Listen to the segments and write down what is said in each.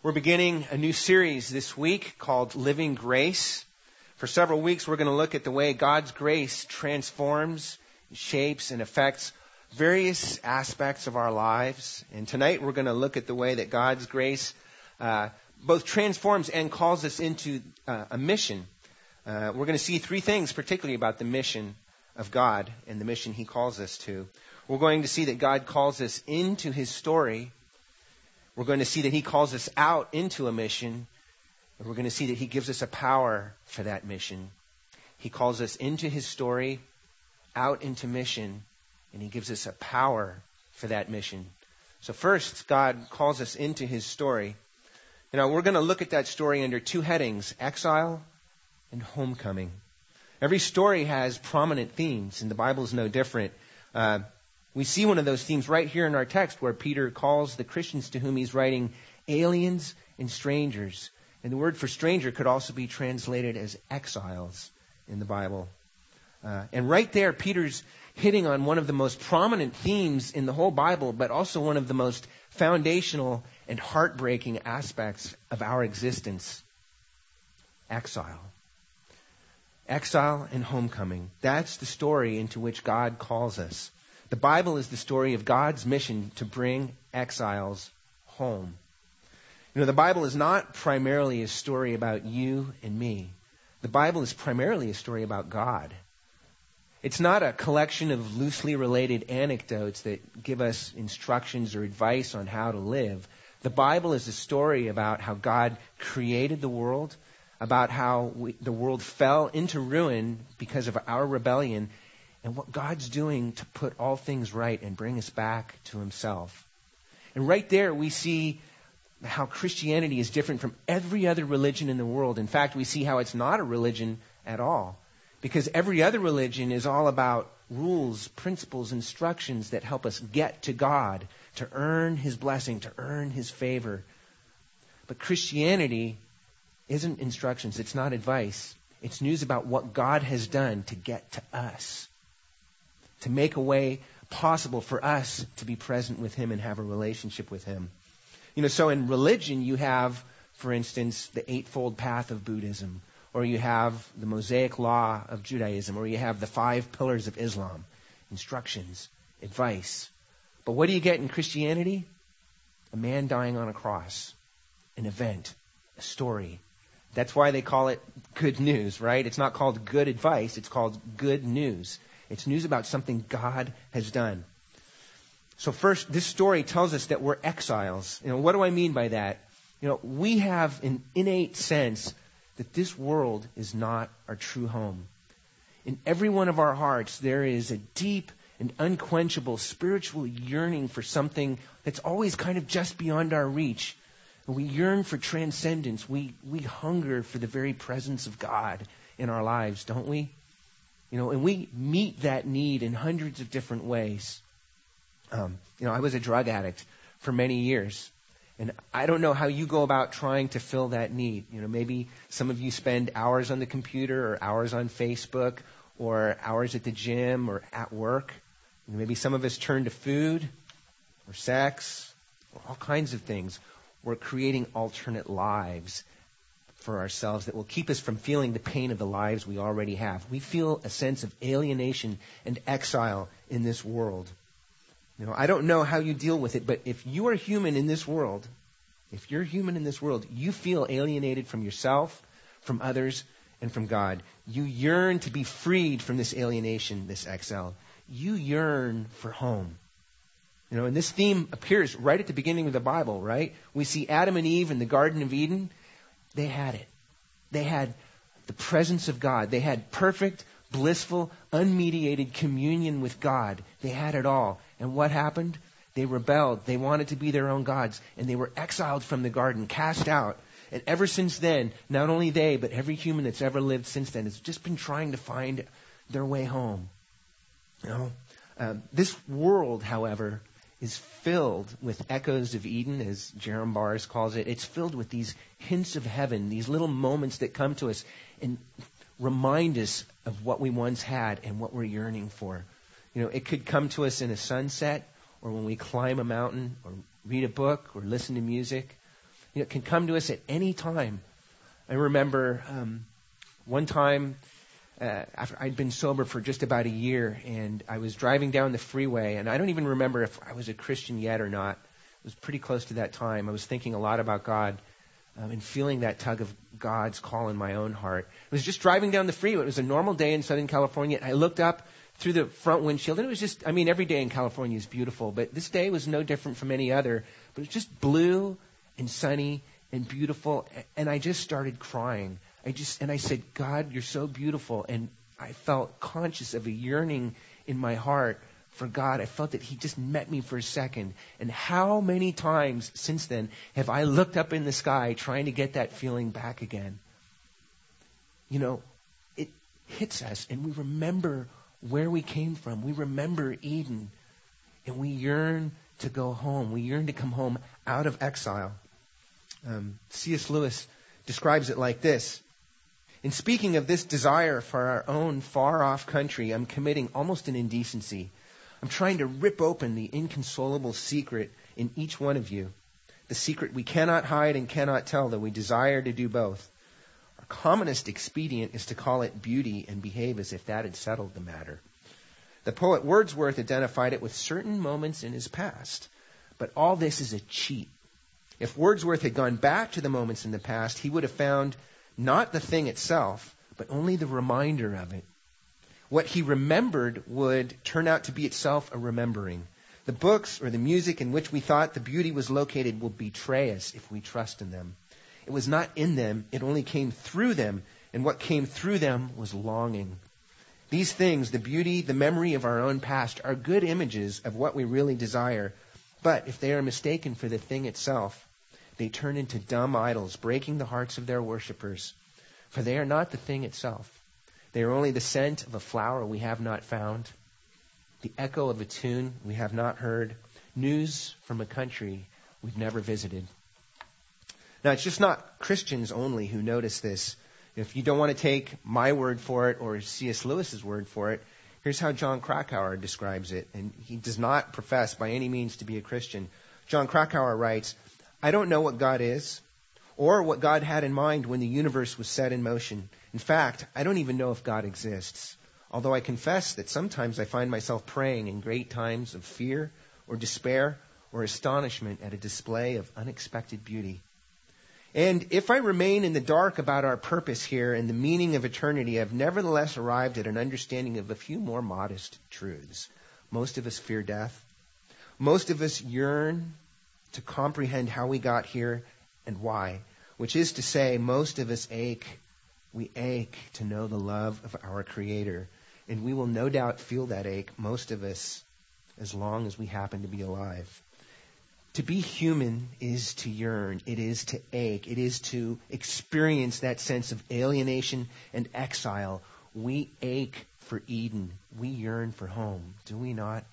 We're beginning a new series this week called Living Grace. For several weeks, we're going to look at the way God's grace transforms, shapes, and affects various aspects of our lives. And tonight, we're going to look at the way that God's grace both transforms and calls us into a mission. We're going to see three things, particularly about the mission of God and the mission He calls us to. We're going to see that God calls us into His story. We're going to see that He calls us out into a mission. And we're going to see that He gives us a power for that mission. He calls us into His story, out into mission, and He gives us a power for that mission. So first, God calls us into His story. We're going to look at that story under two headings, exile and homecoming. Every story has prominent themes, and the Bible is no different. We see one of those themes right here in our text where Peter calls the Christians to whom he's writing aliens and strangers. And the word for stranger could also be translated as exiles in the Bible. And right there, Peter's hitting on one of the most prominent themes in the whole Bible, but also one of the most foundational and heartbreaking aspects of our existence. Exile. Exile and homecoming. That's the story into which God calls us. The Bible is the story of God's mission to bring exiles home. The Bible is not primarily a story about you and me. The Bible is primarily a story about God. It's not a collection of loosely related anecdotes that give us instructions or advice on how to live. The Bible is a story about how God created the world, about how the world fell into ruin because of our rebellion, and what God's doing to put all things right and bring us back to Himself. And right there we see how Christianity is different from every other religion in the world. In fact, we see how it's not a religion at all. Because every other religion is all about rules, principles, instructions that help us get to God, to earn His blessing, to earn His favor. But Christianity isn't instructions. It's not advice. It's news about what God has done to get to us, to make a way possible for us to be present with Him and have a relationship with Him. So in religion you have, for instance, the Eightfold Path of Buddhism, or you have the Mosaic Law of Judaism, or you have the 5 Pillars of Islam. Instructions, advice. But what do you get in Christianity? A man dying on a cross, an event, a story. That's why they call it good news, right? It's not called good advice, it's called good news. It's news about something God has done. So first, this story tells us that we're exiles. What do I mean by that? We have an innate sense that this world is not our true home. In every one of our hearts, there is a deep and unquenchable spiritual yearning for something that's always kind of just beyond our reach. And we yearn for transcendence. We hunger for the very presence of God in our lives, don't we? And we meet that need in hundreds of different ways. I was a drug addict for many years. And I don't know how you go about trying to fill that need. Maybe some of you spend hours on the computer or hours on Facebook or hours at the gym or at work. Maybe some of us turn to food or sex or all kinds of things. We're creating alternate lives for ourselves that will keep us from feeling the pain of the lives we already have. We feel a sense of alienation and exile in this world. I don't know how you deal with it, but if you are human in this world, you feel alienated from yourself, from others, and from God. You yearn to be freed from this alienation, this exile. You yearn for home. And this theme appears right at the beginning of the Bible, right? We see Adam and Eve in the Garden of Eden. They had it. They had the presence of God. They had perfect, blissful, unmediated communion with God. They had it all. And what happened? They rebelled. They wanted to be their own gods. And they were exiled from the garden, cast out. And ever since then, not only they, but every human that's ever lived since then has just been trying to find their way home. This world, however, is filled with echoes of Eden, as Jerram Bars calls it. It's filled with these hints of heaven, these little moments that come to us and remind us of what we once had and what we're yearning for. It could come to us in a sunset, or when we climb a mountain, or read a book, or listen to music. It can come to us at any time. I remember one time after I'd been sober for just about a year, and I was driving down the freeway, and I don't even remember if I was a Christian yet or not. It was pretty close to that time. I was thinking a lot about God and feeling that tug of God's call in my own heart. I was just driving down the freeway. It was a normal day in Southern California. I looked up through the front windshield, and it was just, every day in California is beautiful, but this day was no different from any other. But it was just blue and sunny and beautiful, and I just started crying. I said, God, you're so beautiful. And I felt conscious of a yearning in my heart for God. I felt that He just met me for a second. And how many times since then have I looked up in the sky trying to get that feeling back again? It hits us, and we remember where we came from. We remember Eden, and we yearn to go home. We yearn to come home out of exile. C.S. Lewis describes it like this. In speaking of this desire for our own far-off country, I'm committing almost an indecency. I'm trying to rip open the inconsolable secret in each one of you, the secret we cannot hide and cannot tell, though we desire to do both. Our commonest expedient is to call it beauty and behave as if that had settled the matter. The poet Wordsworth identified it with certain moments in his past, but all this is a cheat. If Wordsworth had gone back to the moments in the past, he would have found not the thing itself, but only the reminder of it. What he remembered would turn out to be itself a remembering. The books or the music in which we thought the beauty was located will betray us if we trust in them. It was not in them, it only came through them, and what came through them was longing. These things, the beauty, the memory of our own past, are good images of what we really desire. But if they are mistaken for the thing itself, they turn into dumb idols, breaking the hearts of their worshippers. For they are not the thing itself. They are only the scent of a flower we have not found, the echo of a tune we have not heard, news from a country we've never visited. Now, it's just not Christians only who notice this. If you don't want to take my word for it or C.S. Lewis's word for it, here's how John Krakauer describes it. And he does not profess by any means to be a Christian. John Krakauer writes, I don't know what God is or what God had in mind when the universe was set in motion. In fact, I don't even know if God exists, although I confess that sometimes I find myself praying in great times of fear or despair or astonishment at a display of unexpected beauty. And if I remain in the dark about our purpose here and the meaning of eternity, I've nevertheless arrived at an understanding of a few more modest truths. Most of us fear death. Most of us yearn to comprehend how we got here and why, which is to say, most of us ache. We ache to know the love of our Creator, and we will no doubt feel that ache, most of us, as long as we happen to be alive. To be human is to yearn, it is to ache, it is to experience that sense of alienation and exile. We ache for Eden, we yearn for home, do we not?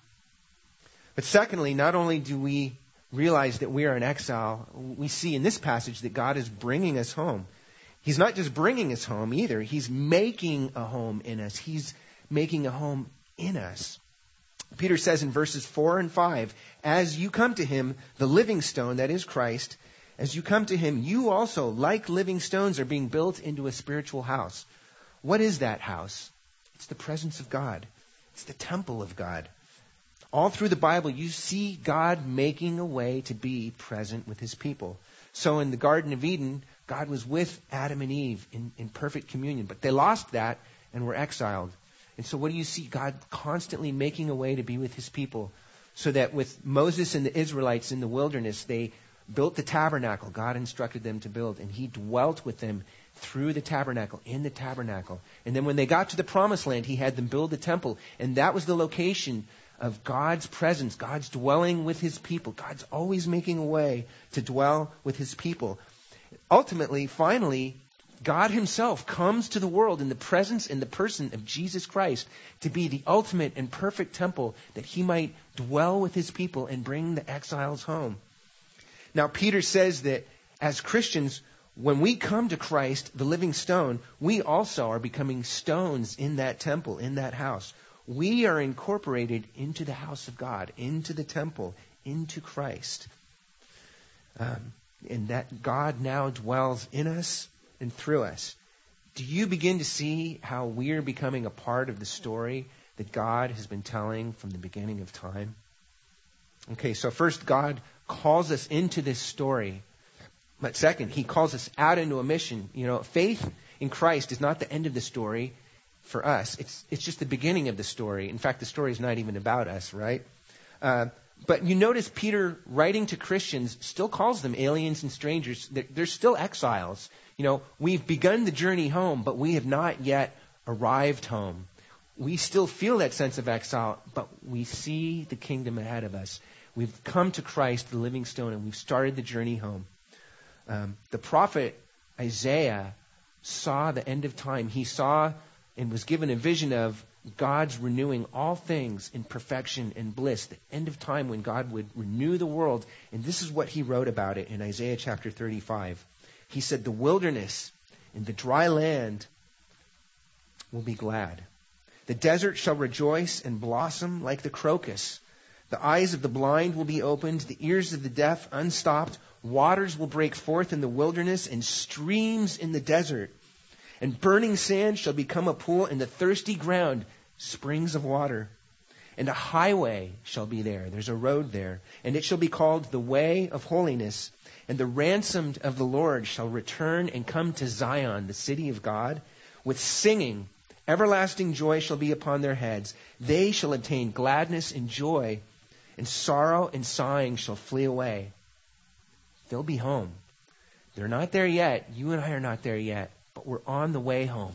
But secondly, not only do we realize that we are in exile, we see in this passage that God is bringing us home. He's not just bringing us home either. He's making a home in us. He's making a home in us. Peter says in verses 4 and 5, as you come to Him, the living stone, that is Christ, as you come to Him, you also, like living stones, are being built into a spiritual house. What is that house? It's the presence of God. It's the temple of God. All through the Bible, you see God making a way to be present with His people. So in the Garden of Eden, God was with Adam and Eve in perfect communion. But they lost that and were exiled. And so what do you see? God constantly making a way to be with His people. So that with Moses and the Israelites in the wilderness, they built the tabernacle. God instructed them to build. And He dwelt with them through the tabernacle, in the tabernacle. And then when they got to the promised land, He had them build the temple. And that was the location of God's presence, God's dwelling with His people. God's always making a way to dwell with His people. Ultimately, finally, God Himself comes to the world in the presence and the person of Jesus Christ to be the ultimate and perfect temple that He might dwell with His people and bring the exiles home. Now, Peter says that as Christians, when we come to Christ, the living stone, we also are becoming stones in that temple, in that house. We are incorporated into the house of God, into the temple, into Christ. and that God now dwells in us and through us. Do you begin to see how we are becoming a part of the story that God has been telling from the beginning of time? Okay, so first, God calls us into this story. But second, He calls us out into a mission. Faith in Christ is not the end of the story for us. It's just the beginning of the story. In fact, the story is not even about us, right? But you notice Peter, writing to Christians, still calls them aliens and strangers. They're still exiles. We've begun the journey home, but we have not yet arrived home. We still feel that sense of exile, but we see the kingdom ahead of us. We've come to Christ, the living stone, and we've started the journey home. The prophet Isaiah saw the end of time. He saw and was given a vision of God's renewing all things in perfection and bliss, the end of time when God would renew the world. And this is what he wrote about it in Isaiah chapter 35. He said, "The wilderness and the dry land will be glad. The desert shall rejoice and blossom like the crocus. The eyes of the blind will be opened, the ears of the deaf unstopped. Waters will break forth in the wilderness and streams in the desert. And burning sand shall become a pool, and the thirsty ground springs of water. And a highway shall be there." There's a road there. "And it shall be called the way of holiness. And the ransomed of the Lord shall return and come to Zion, the city of God, with singing. Everlasting joy shall be upon their heads. They shall obtain gladness and joy, and sorrow and sighing shall flee away." They'll be home. They're not there yet. You and I are not there yet, but we're on the way home.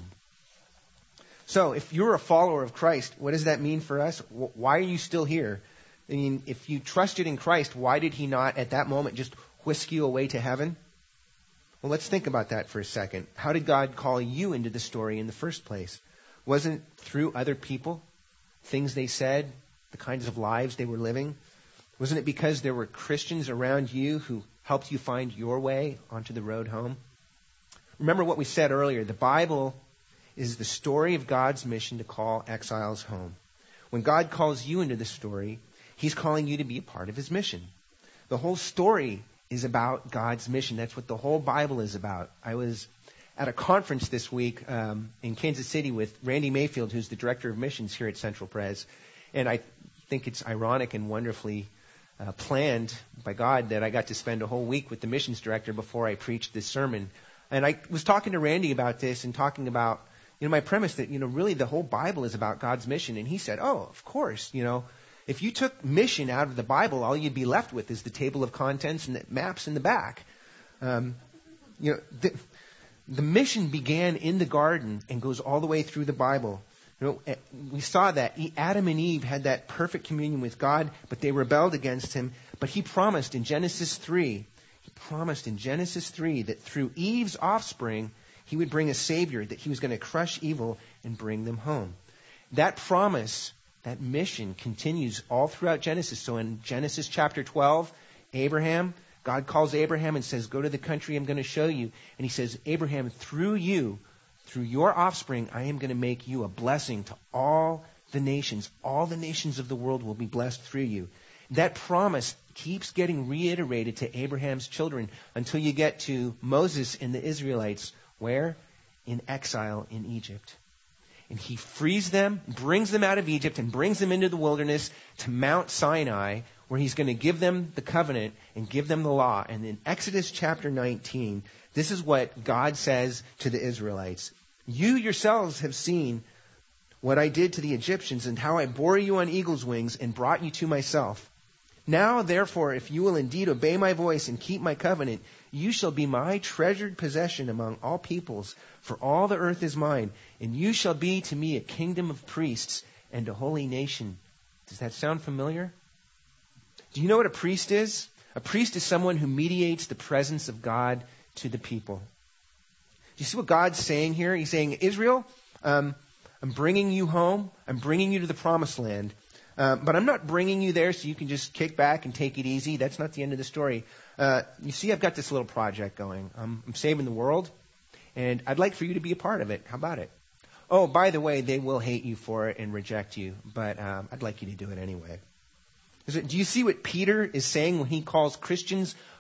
So if you're a follower of Christ, what does that mean for us? Why are you still here? I mean, if you trusted in Christ, why did He not at that moment just whisk you away to heaven? Well, let's think about that for a second. How did God call you into the story in the first place? Wasn't it through other people, things they said, the kinds of lives they were living? Wasn't it because there were Christians around you who helped you find your way onto the road home? Remember what we said earlier. The Bible is the story of God's mission to call exiles home. When God calls you into the story, He's calling you to be a part of His mission. The whole story is about God's mission. That's what the whole Bible is about. I was at a conference this week in Kansas City with Randy Mayfield, who's the director of missions here at Central Pres. And I think it's ironic and wonderfully planned by God that I got to spend a whole week with the missions director before I preached this sermon. And I was talking to Randy about this and talking about, my premise that, really the whole Bible is about God's mission. And he said, "Oh, of course, if you took mission out of the Bible, all you'd be left with is the table of contents and the maps in the back." The mission began in the garden and goes all the way through the Bible. We saw that Adam and Eve had that perfect communion with God, but they rebelled against Him. But He promised in Genesis 3, that through Eve's offspring, He would bring a Savior, that He was going to crush evil and bring them home. That promise, that mission continues all throughout Genesis. So in Genesis chapter 12, God calls Abraham and says, "Go to the country I'm going to show you." And He says, "Abraham, through you, through your offspring, I am going to make you a blessing to all the nations. All the nations of the world will be blessed through you." That promise keeps getting reiterated to Abraham's children until you get to Moses and the Israelites. Where? In exile in Egypt. And He frees them, brings them out of Egypt, and brings them into the wilderness to Mount Sinai, where He's going to give them the covenant and give them the law. And in Exodus chapter 19, this is what God says to the Israelites. "You yourselves have seen what I did to the Egyptians and how I bore you on eagle's wings and brought you to myself. Now, therefore, if you will indeed obey my voice and keep my covenant, you shall be my treasured possession among all peoples, for all the earth is mine, and you shall be to me a kingdom of priests and a holy nation." Does that sound familiar? Do you know what a priest is? A priest is someone who mediates the presence of God to the people. Do you see what God's saying here? He's saying, Israel, I'm bringing you home. I'm bringing you to the promised land. But I'm not bringing you there so you can just kick back and take it easy. That's not the end of the story. You see, I've got this little project going. I'm saving the world, and I'd like for you to be a part of it. How about it? Oh, by the way, they will hate you for it and reject you, but I'd like you to do it anyway. Do you see what Peter is saying when he calls Christians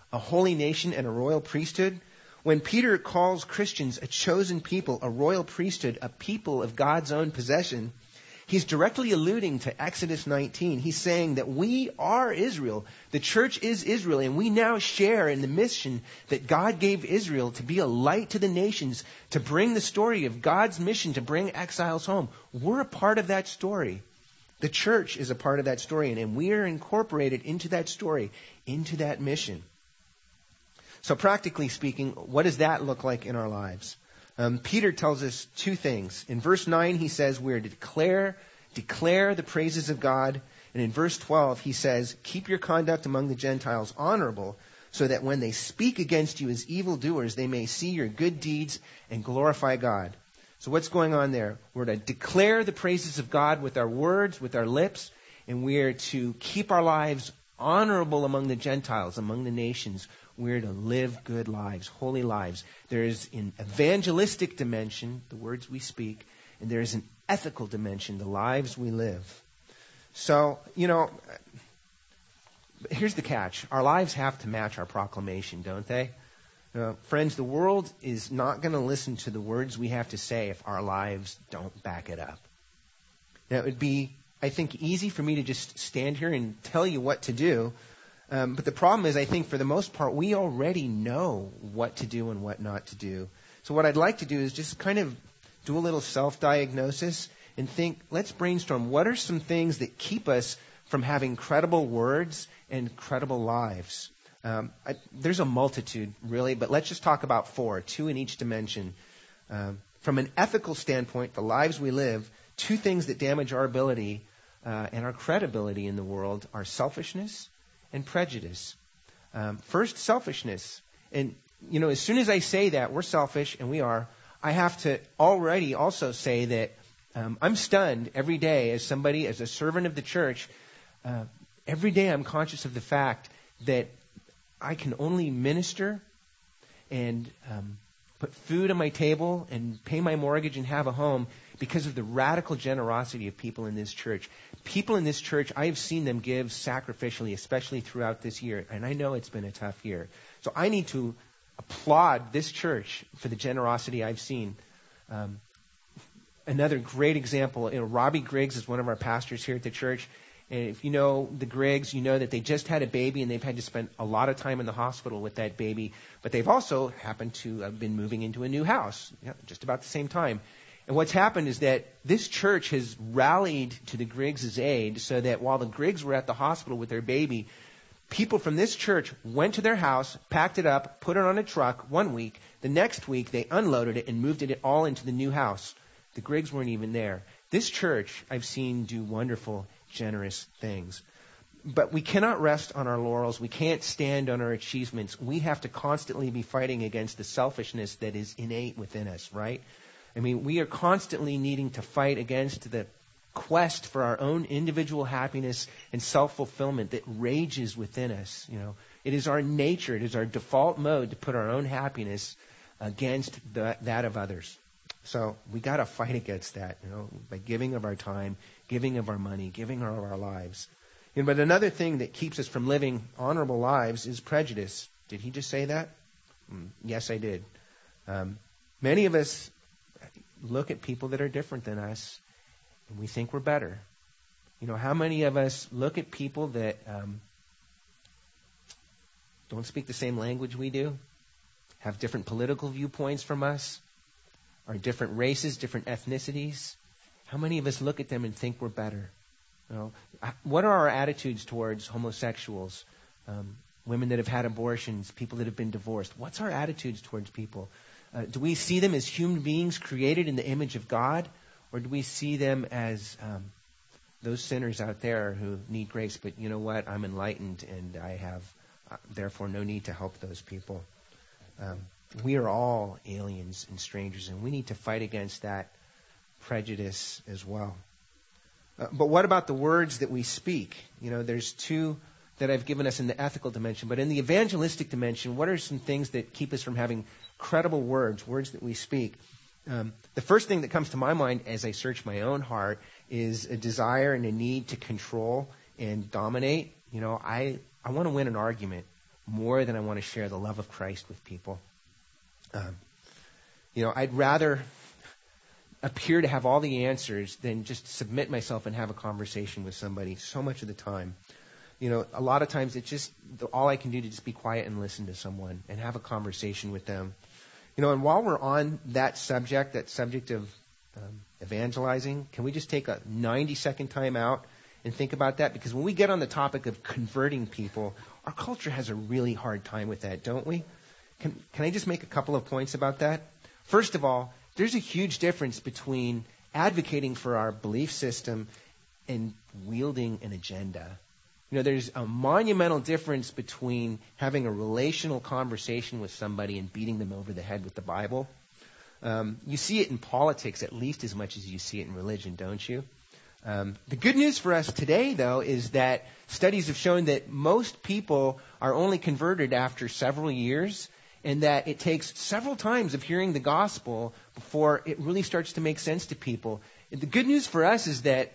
a holy nation and a royal priesthood. When Peter calls Christians a chosen people, a royal priesthood, a people of God's own possession, he's directly alluding to Exodus 19. He's saying that we are Israel. The church is Israel, and we now share in the mission that God gave Israel to be a light to the nations, to bring the story of God's mission to bring exiles home. We're a part of that story. The church is a part of that story, and we are incorporated into that story, into that mission. So practically speaking, what does that look like in our lives? Peter tells us two things. In verse 9, he says we're to declare the praises of God. And in verse 12, he says, keep your conduct among the Gentiles honorable, so that when they speak against you as evildoers, they may see your good deeds and glorify God. So what's going on there? We're to declare the praises of God with our words, with our lips, and we're to keep our lives honorable among the Gentiles, among the nations. We're to live good lives, holy lives. There is an evangelistic dimension, the words we speak, and there is an ethical dimension, the lives we live. So, here's the catch. Our lives have to match our proclamation, don't they? Friends, the world is not going to listen to the words we have to say if our lives don't back it up. Now, it would be, I think, easy for me to just stand here and tell you what to do. But the problem is, I think, for the most part, we already know what to do and what not to do. So what I'd like to do is just kind of do a little self-diagnosis and think, let's brainstorm. What are some things that keep us from having credible words and credible lives? There's a multitude, really, but let's just talk about 4, 2 in each dimension. From an ethical standpoint, the lives we live, 2 things that damage our ability and our credibility in the world are selfishness and prejudice. First, selfishness. And, as soon as I say that we're selfish, and we are, I have to already also say that I'm stunned every day as somebody, as a servant of the church. Every day I'm conscious of the fact that I can only minister and put food on my table and pay my mortgage and have a home because of the radical generosity of people in this church. People in this church, I have seen them give sacrificially, especially throughout this year, and I know it's been a tough year. So I need to applaud this church for the generosity I've seen. Another great example, Robbie Griggs is one of our pastors here at the church. And if you know the Griggs, you know that they just had a baby and they've had to spend a lot of time in the hospital with that baby. But they've also happened to have been moving into a new house, just about the same time. And what's happened is that this church has rallied to the Griggs' aid so that while the Griggs were at the hospital with their baby, people from this church went to their house, packed it up, put it on a truck 1 week. The next week, they unloaded it and moved it all into the new house. The Griggs weren't even there. This church I've seen do wonderful, generous things. But we cannot rest on our laurels. We can't stand on our achievements. We have to constantly be fighting against the selfishness that is innate within us, right? I mean, we are constantly needing to fight against the quest for our own individual happiness and self-fulfillment that rages within us. It is our nature, it is our default mode to put our own happiness against that of others. So we got to fight against that, by giving of our time, giving of our money, giving of our lives. But another thing that keeps us from living honorable lives is prejudice. Did he just say that? Yes, I did. Many of us look at people that are different than us, and we think we're better. How many of us look at people that don't speak the same language we do, have different political viewpoints from us, are different races, different ethnicities? How many of us look at them and think we're better? What are our attitudes towards homosexuals, women that have had abortions, people that have been divorced? What's our attitudes towards people? Do we see them as human beings created in the image of God? Or do we see them as those sinners out there who need grace? But you know what? I'm enlightened and I have, therefore, no need to help those people. We are all aliens and strangers, and we need to fight against that prejudice as well. But what about the words that we speak? There's 2 that I've given us in the ethical dimension. But in the evangelistic dimension, what are some things that keep us from having credible words that we speak? The first thing that comes to my mind as I search my own heart is a desire and a need to control and dominate. I want to win an argument. more than I want to share the love of Christ with people. I'd rather appear to have all the answers than just submit myself and have a conversation with somebody so much of the time. A lot of times it's just all I can do to just be quiet and listen to someone and have a conversation with them. And while we're on that subject of evangelizing, can we just take a 90-second time out and think about that? Because when we get on the topic of converting people, our culture has a really hard time with that, don't we? Can I just make a couple of points about that? First of all, there's a huge difference between advocating for our belief system and wielding an agenda. There's a monumental difference between having a relational conversation with somebody and beating them over the head with the Bible. You see it in politics at least as much as you see it in religion, don't you? The good news for us today, though, is that studies have shown that most people are only converted after several years, and that it takes several times of hearing the gospel before it really starts to make sense to people. And the good news for us is that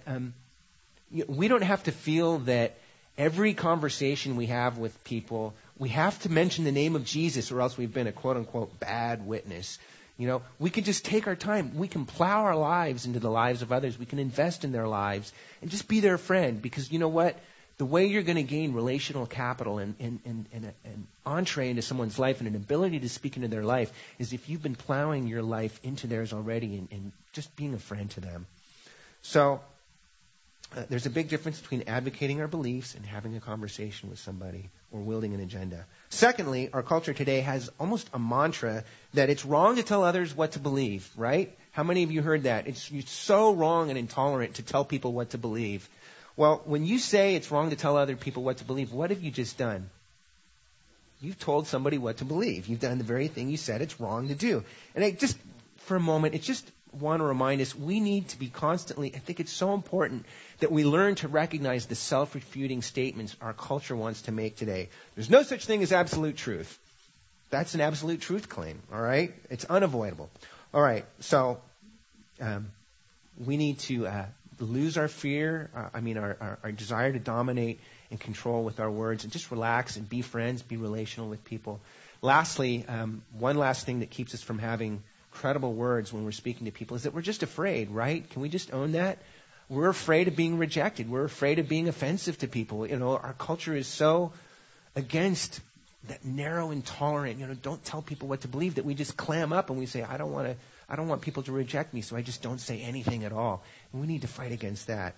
we don't have to feel that every conversation we have with people, we have to mention the name of Jesus or else we've been a quote-unquote bad witness. We can just take our time. We can plow our lives into the lives of others. We can invest in their lives and just be their friend. Because you know what? The way you're going to gain relational capital and an entree into someone's life and an ability to speak into their life is if you've been plowing your life into theirs already and just being a friend to them. So there's a big difference between advocating our beliefs and having a conversation with somebody or wielding an agenda. Secondly, our culture today has almost a mantra that it's wrong to tell others what to believe, right? How many of you heard that? It's so wrong and intolerant to tell people what to believe. Well, when you say it's wrong to tell other people what to believe, what have you just done? You've told somebody what to believe. You've done the very thing you said it's wrong to do. And for a moment, it's just want to remind us we need to be constantly, I think it's so important that we learn to recognize the self-refuting statements our culture wants to make today. There's no such thing as absolute truth. That's an absolute truth claim, all right? It's unavoidable. All right, so we need to lose our fear, our desire to dominate and control with our words and just relax and be friends, be relational with people. Lastly, one last thing that keeps us from having credible words when we're speaking to people is that we're just afraid, right? Can we just own that? We're afraid of being rejected. We're afraid of being offensive to people. Our culture is so against that narrow, intolerant, don't tell people what to believe, that we just clam up and we say, I don't want people to reject me, so I just don't say anything at all. And we need to fight against that.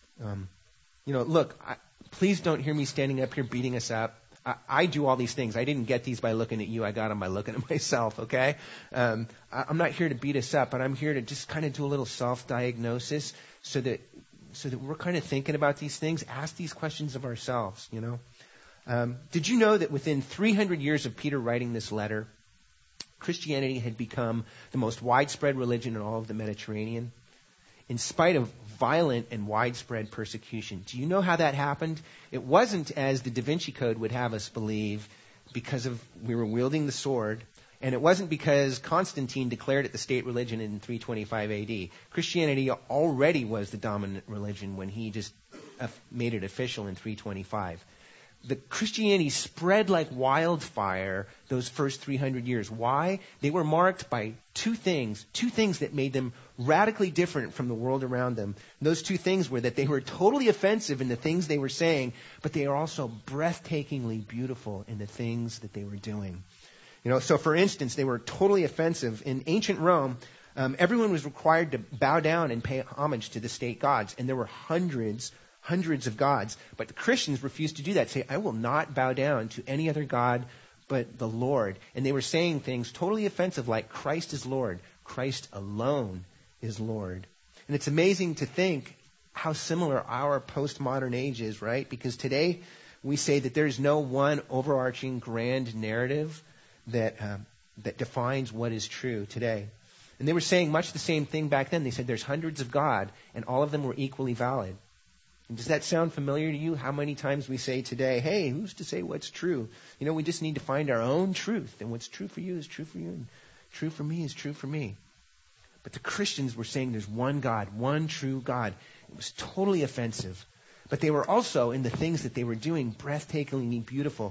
Please don't hear me standing up here beating us up. I do all these things. I didn't get these by looking at you. I got them by looking at myself, okay? I'm not here to beat us up, but I'm here to just kind of do a little self-diagnosis so that we're kind of thinking about these things, ask these questions of ourselves, Did you know that within 300 years of Peter writing this letter, Christianity had become the most widespread religion in all of the Mediterranean? In spite of violent and widespread persecution. Do you know how that happened? It wasn't as the Da Vinci Code would have us believe because we were wielding the sword, and it wasn't because Constantine declared it the state religion in 325 AD. Christianity already was the dominant religion when he just made it official in 325. The Christianity spread like wildfire those first 300 years. Why? They were marked by two things that made them radically different from the world around them. And those two things were that they were totally offensive in the things they were saying, but they are also breathtakingly beautiful in the things that they were doing. So for instance, they were totally offensive. In ancient Rome, everyone was required to bow down and pay homage to the state gods, and there were hundreds of gods. But the Christians refused to do that. Say, I will not bow down to any other god but the Lord. And they were saying things totally offensive like Christ is Lord. Christ alone is Lord. And it's amazing to think how similar our postmodern age is, right? Because today we say that there's no one overarching grand narrative that defines what is true today. And they were saying much the same thing back then. They said there's hundreds of God, and all of them were equally valid. Does that sound familiar to you? How many times we say today, hey, who's to say what's true? We just need to find our own truth. And what's true for you is true for you. And true for me is true for me. But the Christians were saying there's one God, one true God. It was totally offensive. But they were also, in the things that they were doing, breathtakingly beautiful.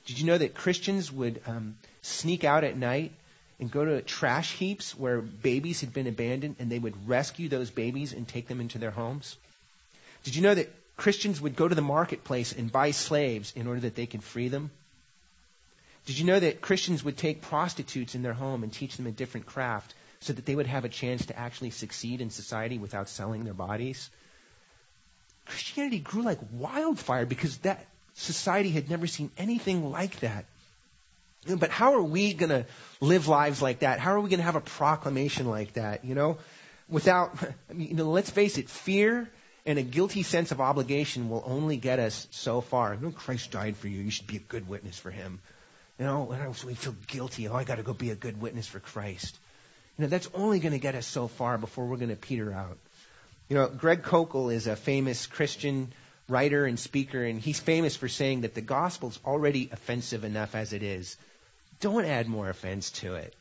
Did you know that Christians would sneak out at night and go to trash heaps where babies had been abandoned, and they would rescue those babies and take them into their homes? Did you know that Christians would go to the marketplace and buy slaves in order that they could free them? Did you know that Christians would take prostitutes in their home and teach them a different craft so that they would have a chance to actually succeed in society without selling their bodies? Christianity grew like wildfire because that society had never seen anything like that. But how are we going to live lives like that? How are we going to have a proclamation like that? Without, let's face it, fear and a guilty sense of obligation will only get us so far. Christ died for you. You should be a good witness for him. We feel guilty. I got to go be a good witness for Christ. That's only going to get us so far before we're going to peter out. Greg Koukl is a famous Christian writer and speaker, and he's famous for saying that the gospel's already offensive enough as it is. Don't add more offense to it.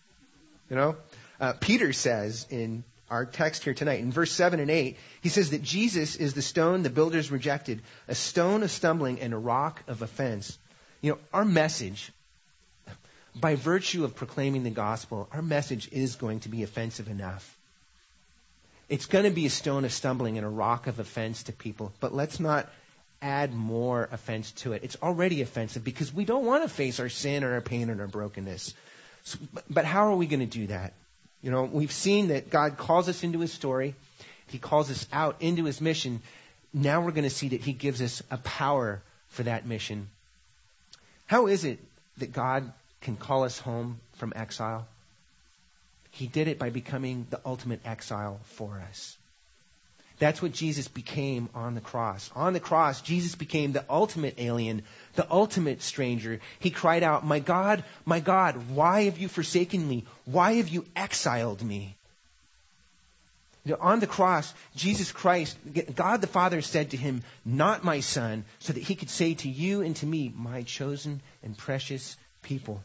Peter says in our text here tonight, in verse 7 and 8, he says that Jesus is the stone the builders rejected, a stone of stumbling and a rock of offense. Our message, by virtue of proclaiming the gospel, our message is going to be offensive enough. It's going to be a stone of stumbling and a rock of offense to people, but let's not add more offense to it. It's already offensive because we don't want to face our sin or our pain and our brokenness. But how are we going to do that? We've seen that God calls us into his story. He calls us out into his mission. Now we're going to see that he gives us a power for that mission. How is it that God can call us home from exile? He did it by becoming the ultimate exile for us. That's what Jesus became on the cross. On the cross, Jesus became the ultimate alien, the ultimate stranger. He cried out, my God, why have you forsaken me? Why have you exiled me?" On the cross, Jesus Christ, God the Father said to him, "Not my son," so that he could say to you and to me, "My chosen and precious people."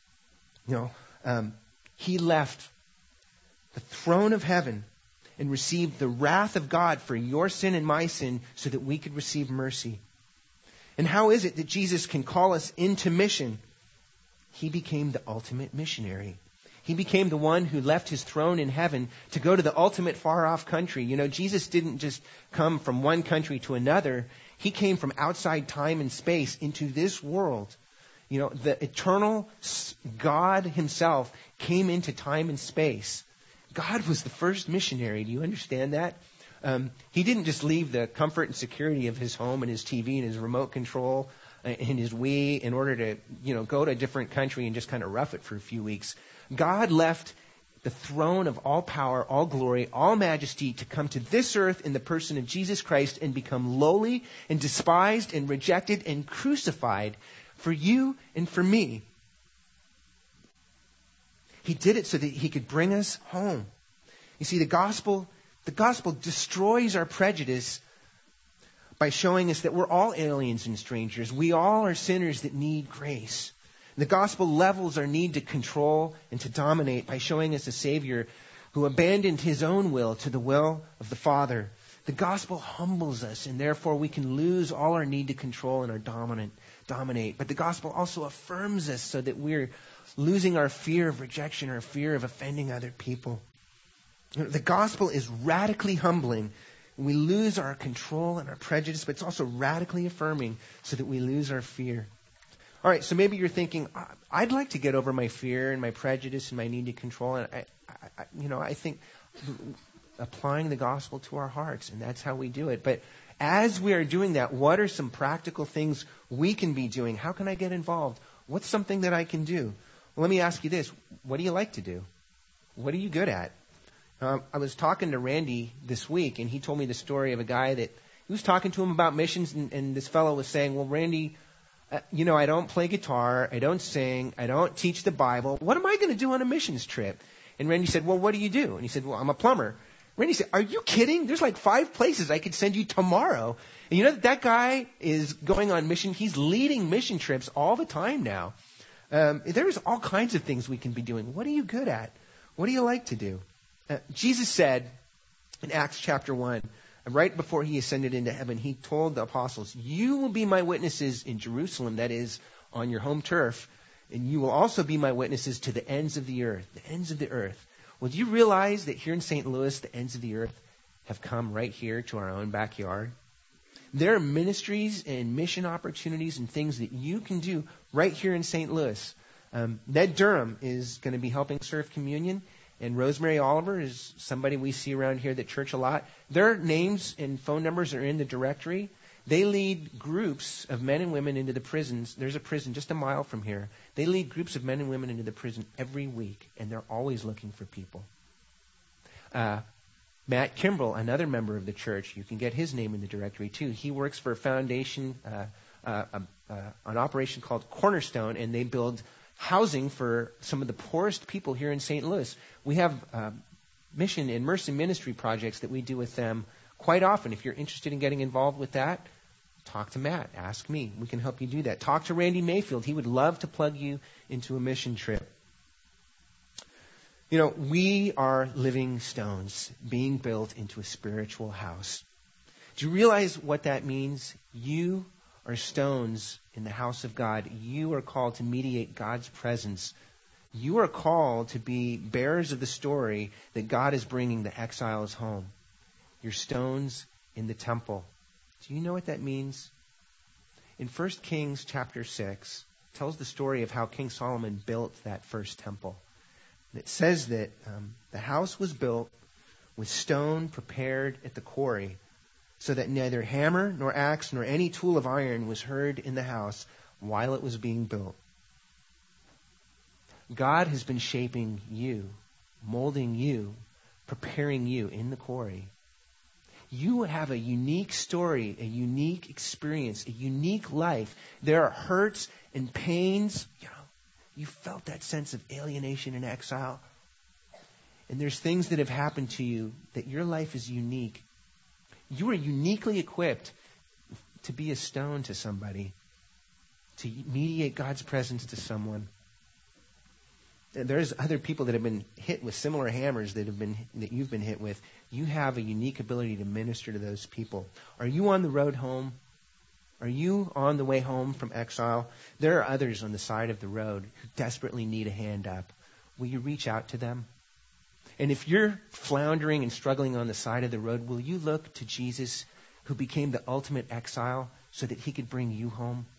He left the throne of heaven and received the wrath of God for your sin and my sin so that we could receive mercy. And how is it that Jesus can call us into mission? He became the ultimate missionary. He became the one who left his throne in heaven to go to the ultimate far-off country. Jesus didn't just come from one country to another. He came from outside time and space into this world. The eternal God himself came into time and space. God was the first missionary. Do you understand that? He didn't just leave the comfort and security of his home and his TV and his remote control and his Wii in order to, go to a different country and just kind of rough it for a few weeks. God left the throne of all power, all glory, all majesty to come to this earth in the person of Jesus Christ and become lowly and despised and rejected and crucified for you and for me. He did it so that he could bring us home. You see, the gospel destroys our prejudice by showing us that we're all aliens and strangers. We all are sinners that need grace. The gospel levels our need to control and to dominate by showing us a Savior who abandoned his own will to the will of the Father. The gospel humbles us, and therefore we can lose all our need to control and our dominate. But the gospel also affirms us so that we're losing our fear of rejection or fear of offending other people. The gospel is radically humbling. We lose our control and our prejudice, but it's also radically affirming so that we lose our fear. All right, so maybe you're thinking, I'd like to get over my fear and my prejudice and my need to control. And I think applying the gospel to our hearts, and that's how we do it. But as we are doing that, what are some practical things we can be doing? How can I get involved? What's something that I can do? Well, let me ask you this. What do you like to do? What are you good at? I was talking to Randy this week, and he told me the story of a guy that he was talking to him about missions, and this fellow was saying, well, Randy, I don't play guitar, I don't sing, I don't teach the Bible. What am I going to do on a missions trip? And Randy said, well, what do you do? And he said, well, I'm a plumber. Randy said, are you kidding? There's like 5 places I could send you tomorrow. And that guy is going on mission. He's leading mission trips all the time now. There's all kinds of things we can be doing. What are you good at? What do you like to do? Jesus said in Acts chapter 1, right before he ascended into heaven, he told the apostles, you will be my witnesses in Jerusalem, that is, on your home turf, and you will also be my witnesses to the ends of the earth, the ends of the earth. Well, do you realize that here in St. Louis, the ends of the earth have come right here to our own backyard? There are ministries and mission opportunities and things that you can do right here in St. Louis. Ned Durham is going to be helping serve communion, and Rosemary Oliver is somebody we see around here at church a lot. Their names and phone numbers are in the directory. They lead groups of men and women into the prisons. There's a prison just a mile from here. They lead groups of men and women into the prison every week, and they're always looking for people. Matt Kimbrell, another member of the church, you can get his name in the directory too. He works for a foundation, an operation called Cornerstone, and they build housing for some of the poorest people here in St. Louis. We have mission and mercy ministry projects that we do with them quite often. If you're interested in getting involved with that, talk to Matt. Ask me. We can help you do that. Talk to Randy Mayfield. He would love to plug you into a mission trip. You know, we are living stones being built into a spiritual house. Do you realize what that means? You are stones in the house of God. You are called to mediate God's presence. You are called to be bearers of the story that God is bringing the exiles home. You're stones in the temple. Do you know what that means? In 1 Kings chapter 6, it tells the story of how King Solomon built that first temple. It says that the house was built with stone prepared at the quarry, so that neither hammer nor axe nor any tool of iron was heard in the house while it was being built. God has been shaping you, molding you, preparing you in the quarry. You have a unique story, a unique experience, a unique life. There are hurts and pains. You felt that sense of alienation and exile. And there's things that have happened to you that your life is unique. You are uniquely equipped to be a stone to somebody, to mediate God's presence to someone. There's other people that have been hit with similar hammers that you've been hit with. You have a unique ability to minister to those people. Are you on the road home? Are you on the way home from exile? There are others on the side of the road who desperately need a hand up. Will you reach out to them? And if you're floundering and struggling on the side of the road, will you look to Jesus, who became the ultimate exile, so that he could bring you home?